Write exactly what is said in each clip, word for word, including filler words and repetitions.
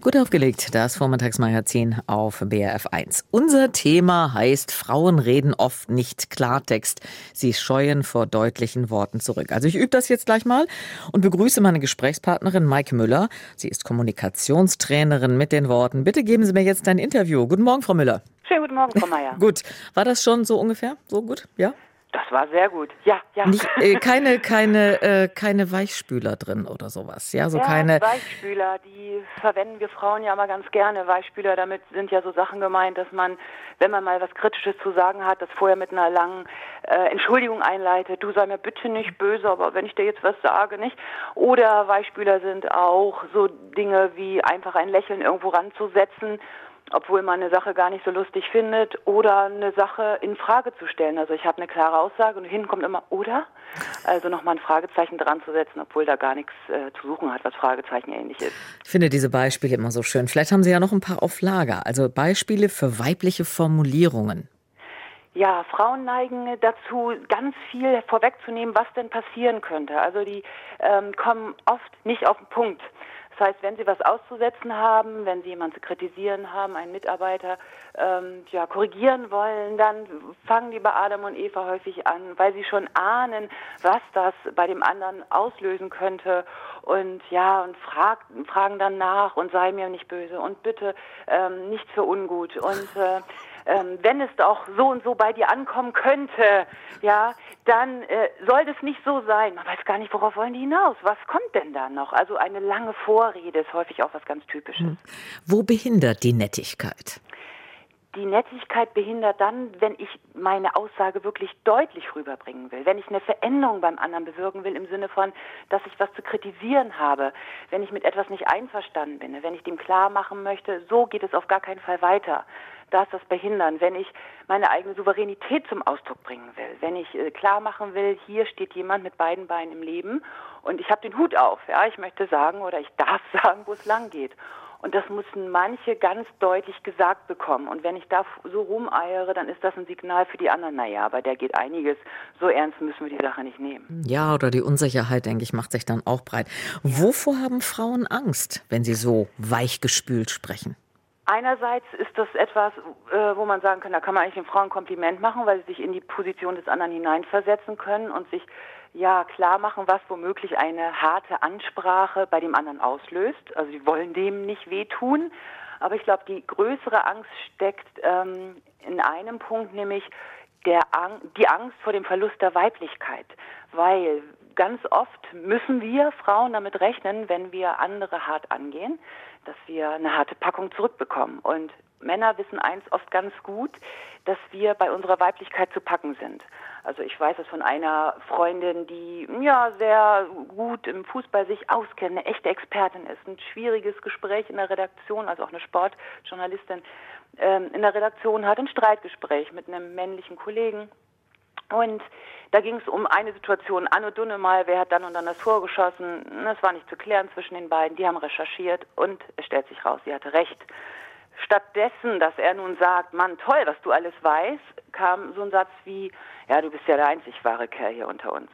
Gut aufgelegt, das Vormittagsmagazin auf B R F eins. Unser Thema heißt, Frauen reden oft nicht Klartext. Sie scheuen vor deutlichen Worten zurück. Also ich übe das jetzt gleich mal und begrüße meine Gesprächspartnerin Maike Müller. Sie ist Kommunikationstrainerin mit den Worten: Bitte geben Sie mir jetzt ein Interview. Guten Morgen, Frau Müller. Schönen guten Morgen, Frau Meier. Gut, war das schon so ungefähr? So gut? Ja? Das war sehr gut. Ja, ja. Nicht, äh, keine, keine, äh, keine Weichspüler drin oder sowas, ja? So ja, keine. die Weichspüler, die verwenden wir Frauen ja immer ganz gerne. Weichspüler, damit sind ja so Sachen gemeint, dass man, wenn man mal was Kritisches zu sagen hat, das vorher mit einer langen äh, Entschuldigung einleitet. Du sei mir bitte nicht böse, aber wenn ich dir jetzt was sage, nicht? Oder Weichspüler sind auch so Dinge wie einfach ein Lächeln irgendwo ranzusetzen, obwohl man eine Sache gar nicht so lustig findet, oder eine Sache in Frage zu stellen. Also ich habe eine klare Aussage und hinten kommt immer oder, also nochmal ein Fragezeichen dran zu setzen, obwohl da gar nichts äh, zu suchen hat, was Fragezeichen ähnlich ist. Ich finde diese Beispiele immer so schön. Vielleicht haben Sie ja noch ein paar auf Lager. Also Beispiele für weibliche Formulierungen. Ja, Frauen neigen dazu, ganz viel vorwegzunehmen, was denn passieren könnte. Also die ähm, kommen oft nicht auf den Punkt. Das heißt, wenn Sie was auszusetzen haben, wenn Sie jemanden zu kritisieren haben, einen Mitarbeiter ähm, ja, korrigieren wollen, dann fangen die bei Adam und Eva häufig an, weil sie schon ahnen, was das bei dem anderen auslösen könnte, und ja, und frag, fragen dann nach und sei mir nicht böse und bitte ähm, nicht für ungut und äh, Ähm, wenn es doch so und so bei dir ankommen könnte, ja, dann äh, soll das nicht so sein. Man weiß gar nicht, worauf wollen die hinaus? Was kommt denn da noch? Also eine lange Vorrede ist häufig auch was ganz Typisches. Hm. Wo behindert die Nettigkeit? Die Nettigkeit behindert dann, wenn ich meine Aussage wirklich deutlich rüberbringen will, wenn ich eine Veränderung beim anderen bewirken will, im Sinne von, dass ich was zu kritisieren habe, wenn ich mit etwas nicht einverstanden bin, wenn ich dem klar machen möchte, so geht es auf gar keinen Fall weiter. Da ist das Behindern. Wenn ich meine eigene Souveränität zum Ausdruck bringen will, wenn ich äh, klar machen will, hier steht jemand mit beiden Beinen im Leben und ich habe den Hut auf, ja, ich möchte sagen oder ich darf sagen, wo es lang geht. Und das müssen manche ganz deutlich gesagt bekommen. Und wenn ich da so rumeiere, dann ist das ein Signal für die anderen. Naja, aber der geht einiges. So ernst müssen wir die Sache nicht nehmen. Ja, oder die Unsicherheit, denke ich, macht sich dann auch breit. Ja. Wovor haben Frauen Angst, wenn sie so weichgespült sprechen? Einerseits ist das etwas, äh, wo man sagen kann, da kann man eigentlich den Frauen ein Kompliment machen, weil sie sich in die Position des anderen hineinversetzen können und sich ja klar machen, was womöglich eine harte Ansprache bei dem anderen auslöst. Also sie wollen dem nicht wehtun. Aber ich glaube, die größere Angst steckt ähm, in einem Punkt, nämlich der Ang- die Angst vor dem Verlust der Weiblichkeit. Weil ganz oft müssen wir Frauen damit rechnen, wenn wir andere hart angehen, dass wir eine harte Packung zurückbekommen. Und Männer wissen eins oft ganz gut, dass wir bei unserer Weiblichkeit zu packen sind. Also ich weiß es von einer Freundin, die ja sehr gut im Fußball sich auskennt, eine echte Expertin ist. Ein schwieriges Gespräch in der Redaktion, also auch eine Sportjournalistin ähm, in der Redaktion hat, ein Streitgespräch mit einem männlichen Kollegen. Und da ging es um eine Situation, Anno Dunne mal, wer hat dann und dann das Tor geschossen. Das war nicht zu klären zwischen den beiden, die haben recherchiert und es stellt sich raus, sie hatte recht. Stattdessen, dass er nun sagt, Mann, toll, was du alles weißt, kam so ein Satz wie, ja, du bist ja der einzig wahre Kerl hier unter uns.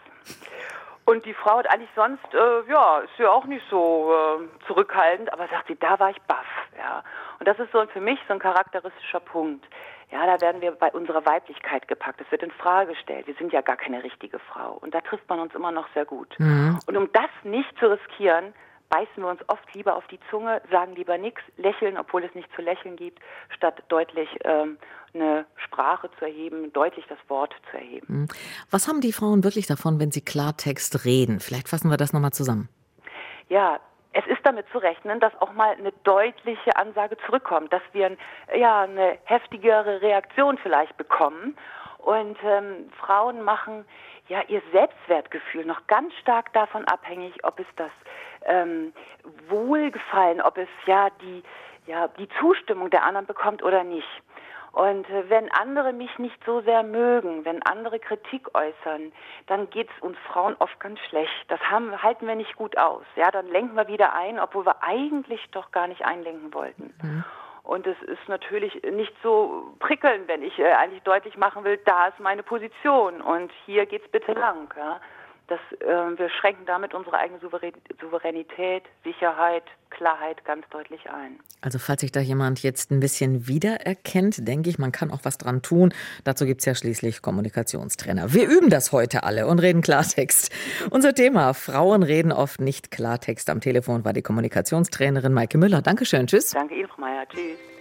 Und die Frau hat eigentlich sonst, äh, ja, ist ja auch nicht so äh, zurückhaltend, aber sagt sie, da war ich baff, ja. Und das ist so für mich so ein charakteristischer Punkt. Ja, da werden wir bei unserer Weiblichkeit gepackt. Es wird in Frage gestellt. Wir sind ja gar keine richtige Frau. Und da trifft man uns immer noch sehr gut. Mhm. Und um das nicht zu riskieren, beißen wir uns oft lieber auf die Zunge, sagen lieber nichts, lächeln, obwohl es nicht zu lächeln gibt, statt deutlich ähm, eine Sprache zu erheben, deutlich das Wort zu erheben. Was haben die Frauen wirklich davon, wenn sie Klartext reden? Vielleicht fassen wir das nochmal zusammen. Ja, es ist damit zu rechnen, dass auch mal eine deutliche Ansage zurückkommt, dass wir ein, ja, eine heftigere Reaktion vielleicht bekommen. Und ähm, Frauen machen ja ihr Selbstwertgefühl noch ganz stark davon abhängig, ob es das ähm, Wohlgefallen, ob es ja die, ja die Zustimmung der anderen bekommt oder nicht. Und äh, wenn andere mich nicht so sehr mögen, wenn andere Kritik äußern, dann geht's uns Frauen oft ganz schlecht. Das haben, halten wir nicht gut aus. Ja, dann lenken wir wieder ein, obwohl wir eigentlich doch gar nicht einlenken wollten. Mhm. Und es ist natürlich nicht so prickelnd, wenn ich äh, eigentlich deutlich machen will, da ist meine Position und hier geht's bitte lang. Ja. Das, äh, wir schränken damit unsere eigene Souveränität, Sicherheit, Klarheit ganz deutlich ein. Also falls sich da jemand jetzt ein bisschen wiedererkennt, denke ich, man kann auch was dran tun. Dazu gibt es ja schließlich Kommunikationstrainer. Wir üben das heute alle und reden Klartext. Unser Thema: Frauen reden oft nicht Klartext. Am Telefon war die Kommunikationstrainerin Maike Müller. Dankeschön, tschüss. Danke Ihnen, Frau Meier, tschüss.